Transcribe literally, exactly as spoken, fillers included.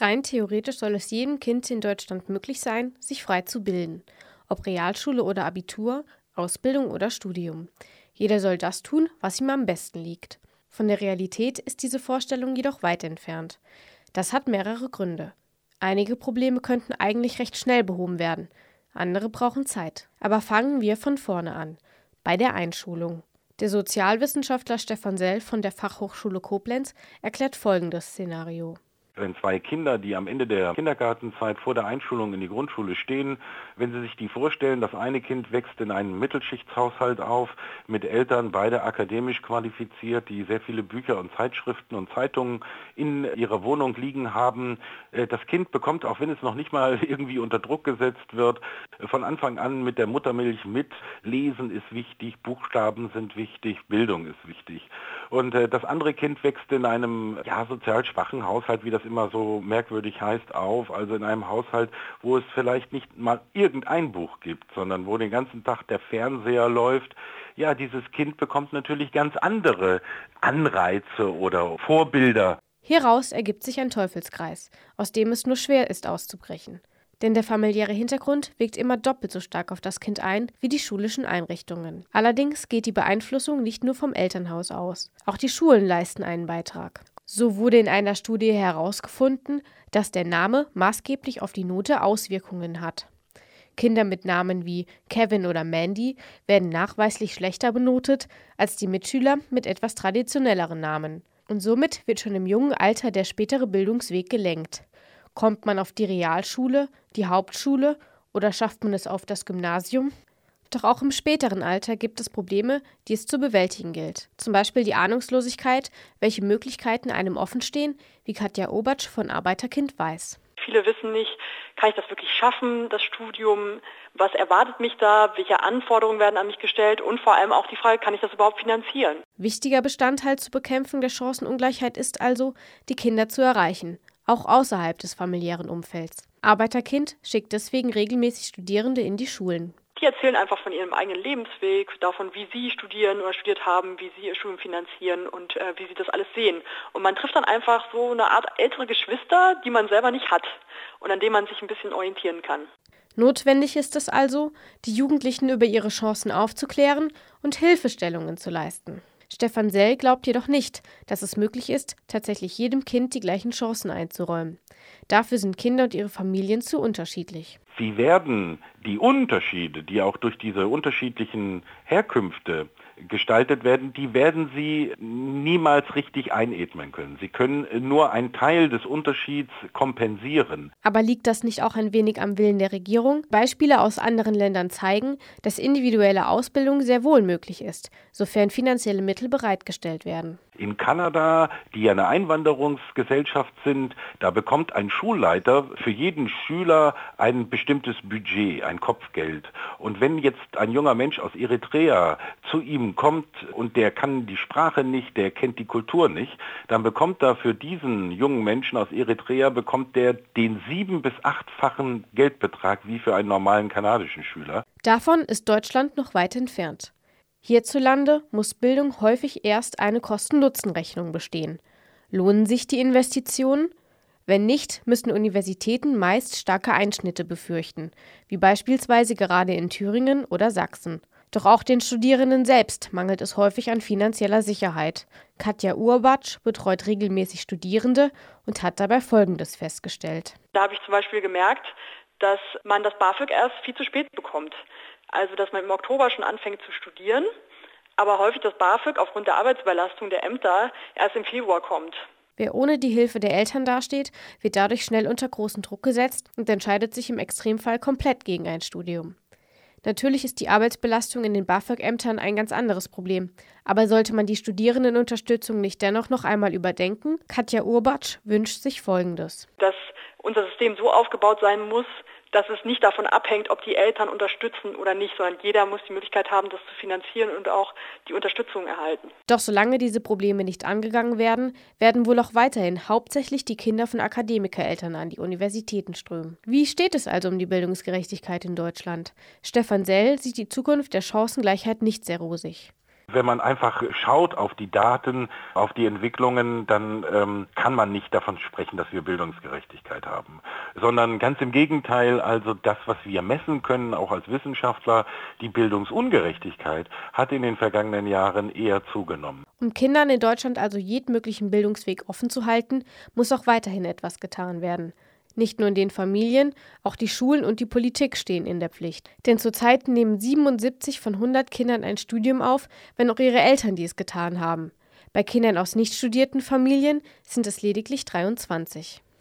Rein theoretisch soll es jedem Kind in Deutschland möglich sein, sich frei zu bilden. Ob Realschule oder Abitur, Ausbildung oder Studium. Jeder soll das tun, was ihm am besten liegt. Von der Realität ist diese Vorstellung jedoch weit entfernt. Das hat mehrere Gründe. Einige Probleme könnten eigentlich recht schnell behoben werden, andere brauchen Zeit. Aber fangen wir von vorne an, bei der Einschulung. Der Sozialwissenschaftler Stefan Sell von der Fachhochschule Koblenz erklärt folgendes Szenario. Wenn zwei Kinder, die am Ende der Kindergartenzeit vor der Einschulung in die Grundschule stehen, wenn Sie sich die vorstellen, das eine Kind wächst in einem Mittelschichtshaushalt auf, mit Eltern, beide akademisch qualifiziert, die sehr viele Bücher und Zeitschriften und Zeitungen in ihrer Wohnung liegen haben. Das Kind bekommt, auch wenn es noch nicht mal irgendwie unter Druck gesetzt wird, von Anfang an mit der Muttermilch mit. Lesen ist wichtig, Buchstaben sind wichtig, Bildung ist wichtig. Und das andere Kind wächst in einem ja, sozial schwachen Haushalt, wie das immer so merkwürdig heißt, auf, also in einem Haushalt, wo es vielleicht nicht mal irgendein Buch gibt, sondern wo den ganzen Tag der Fernseher läuft. Ja, dieses Kind bekommt natürlich ganz andere Anreize oder Vorbilder. Hieraus ergibt sich ein Teufelskreis, aus dem es nur schwer ist auszubrechen. Denn der familiäre Hintergrund wirkt immer doppelt so stark auf das Kind ein wie die schulischen Einrichtungen. Allerdings geht die Beeinflussung nicht nur vom Elternhaus aus. Auch die Schulen leisten einen Beitrag. So wurde in einer Studie herausgefunden, dass der Name maßgeblich auf die Note Auswirkungen hat. Kinder mit Namen wie Kevin oder Mandy werden nachweislich schlechter benotet als die Mitschüler mit etwas traditionelleren Namen. Und somit wird schon im jungen Alter der spätere Bildungsweg gelenkt. Kommt man auf die Realschule, die Hauptschule oder schafft man es auf das Gymnasium? Doch auch im späteren Alter gibt es Probleme, die es zu bewältigen gilt. Zum Beispiel die Ahnungslosigkeit, welche Möglichkeiten einem offenstehen, wie Katja Obatsch von Arbeiterkind weiß. Viele wissen nicht, kann ich das wirklich schaffen, das Studium? Was erwartet mich da? Welche Anforderungen werden an mich gestellt? Und vor allem auch die Frage, kann ich das überhaupt finanzieren? Wichtiger Bestandteil zur Bekämpfung der Chancenungleichheit ist also, die Kinder zu erreichen, auch außerhalb des familiären Umfelds. Arbeiterkind schickt deswegen regelmäßig Studierende in die Schulen. Die erzählen einfach von ihrem eigenen Lebensweg, davon, wie sie studieren oder studiert haben, wie sie ihr Studium finanzieren und äh, wie sie das alles sehen. Und man trifft dann einfach so eine Art ältere Geschwister, die man selber nicht hat und an denen man sich ein bisschen orientieren kann. Notwendig ist es also, die Jugendlichen über ihre Chancen aufzuklären und Hilfestellungen zu leisten. Stefan Sell glaubt jedoch nicht, dass es möglich ist, tatsächlich jedem Kind die gleichen Chancen einzuräumen. Dafür sind Kinder und ihre Familien zu unterschiedlich. Sie werden die Unterschiede, die auch durch diese unterschiedlichen Herkünfte gestaltet werden, die werden Sie niemals richtig einebnen können. Sie können nur einen Teil des Unterschieds kompensieren. Aber liegt das nicht auch ein wenig am Willen der Regierung? Beispiele aus anderen Ländern zeigen, dass individuelle Ausbildung sehr wohl möglich ist, sofern finanzielle Mittel bereitgestellt werden. In Kanada, die ja eine Einwanderungsgesellschaft sind, da bekommt ein Schulleiter für jeden Schüler ein bestimmtes Budget, ein Kopfgeld. Und wenn jetzt ein junger Mensch aus Eritrea zu ihm kommt und der kann die Sprache nicht, der kennt die Kultur nicht, dann bekommt er für diesen jungen Menschen aus Eritrea, bekommt der den sieben- bis achtfachen Geldbetrag wie für einen normalen kanadischen Schüler. Davon ist Deutschland noch weit entfernt. Hierzulande muss Bildung häufig erst eine Kosten-Nutzen-Rechnung bestehen. Lohnen sich die Investitionen? Wenn nicht, müssen Universitäten meist starke Einschnitte befürchten, wie beispielsweise gerade in Thüringen oder Sachsen. Doch auch den Studierenden selbst mangelt es häufig an finanzieller Sicherheit. Katja Obatsch betreut regelmäßig Studierende und hat dabei Folgendes festgestellt. Da habe ich zum Beispiel gemerkt, dass man das BAföG erst viel zu spät bekommt. Also dass man im Oktober schon anfängt zu studieren, aber häufig das BAföG aufgrund der Arbeitsüberlastung der Ämter erst im Februar kommt. Wer ohne die Hilfe der Eltern dasteht, wird dadurch schnell unter großen Druck gesetzt und entscheidet sich im Extremfall komplett gegen ein Studium. Natürlich ist die Arbeitsbelastung in den BAföG-Ämtern ein ganz anderes Problem. Aber sollte man die Studierendenunterstützung nicht dennoch noch einmal überdenken? Katja Obatsch wünscht sich Folgendes. Dass unser System so aufgebaut sein muss, dass es nicht davon abhängt, ob die Eltern unterstützen oder nicht, sondern jeder muss die Möglichkeit haben, das zu finanzieren und auch die Unterstützung erhalten. Doch solange diese Probleme nicht angegangen werden, werden wohl auch weiterhin hauptsächlich die Kinder von Akademikereltern an die Universitäten strömen. Wie steht es also um die Bildungsgerechtigkeit in Deutschland? Stefan Sell sieht die Zukunft der Chancengleichheit nicht sehr rosig. Wenn man einfach schaut auf die Daten, auf die Entwicklungen, dann ähm, kann man nicht davon sprechen, dass wir Bildungsgerechtigkeit haben. Sondern ganz im Gegenteil, also das, was wir messen können, auch als Wissenschaftler, die Bildungsungerechtigkeit hat in den vergangenen Jahren eher zugenommen. Um Kindern in Deutschland also jeden möglichen Bildungsweg offen zu halten, muss auch weiterhin etwas getan werden. Nicht nur in den Familien, auch die Schulen und die Politik stehen in der Pflicht. Denn zurzeit nehmen siebenundsiebzig von hundert Kindern ein Studium auf, wenn auch ihre Eltern dies getan haben. Bei Kindern aus nicht studierten Familien sind es lediglich dreiundzwanzig.